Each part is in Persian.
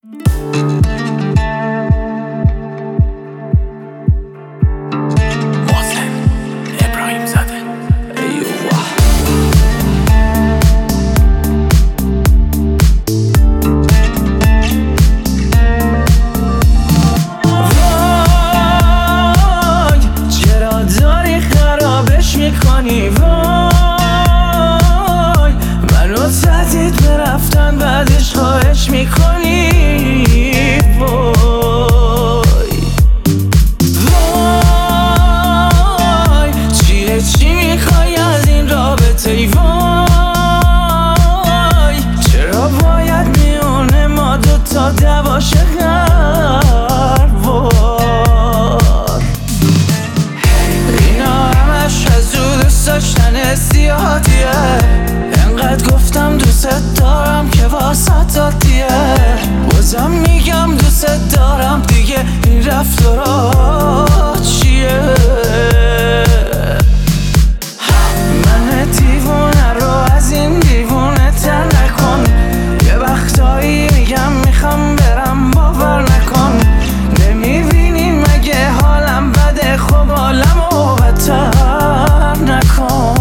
منو تهدید به رفتن بعدش خواهش میکنی. وای چیه چی میخوای از این رابطه ای؟ وای چرا باید میونه ما دوتا دواشه هر بار؟ اینا همش از او دوست داشتن سیاهاتیه. انقدر گفتم دوست دارم که واسط عادیه. بازم میگم دوست دارم دیگه، این رفتارا چیه؟ من دیوونه رو از این دیوونه تر نکن. یه وقتایی میگم میخوام برم باور نکن. نمیبینی مگه حالم بده؟ خب حالمو بدتر نکن.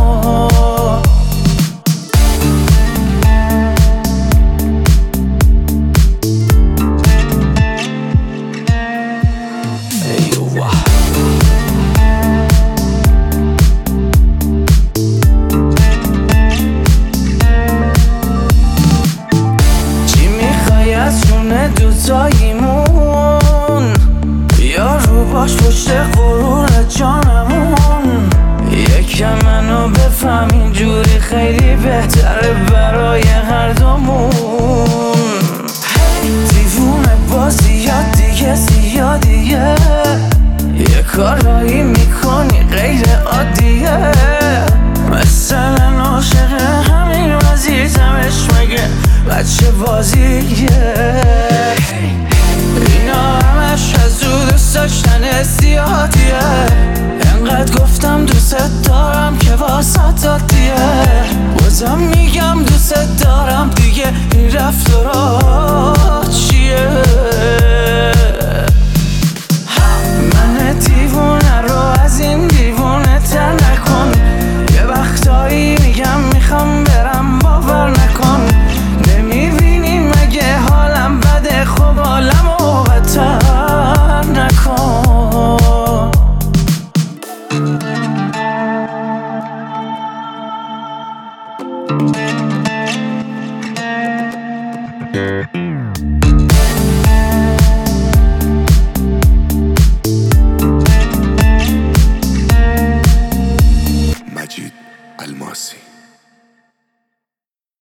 دوتاییمون یا رو باش پشت غرور جانمون. یکم منو بفهم اینجوری خیلی بهتره برای هر دومون. دیوونه بازیات دیگه زیادیه. یه کارایی میکنی غیر عادیه. مثلا عاشق همین وزیزمش مگه بچه بازیه؟ اینا همش از او دوست داشتن سیاهاتیه. انقدر گفتم دوست دارم که واسط عادیه. بازم میگم دوست دارم دیگه، این رفتارا چیه؟ من دیوونه رو از این دیوونه تر نکن. یه وقتایی میگم میخوام برم باور نکن. نمیبینی مگه حالم بده؟ خب حالمو بدتر نکن. مجید الماسی.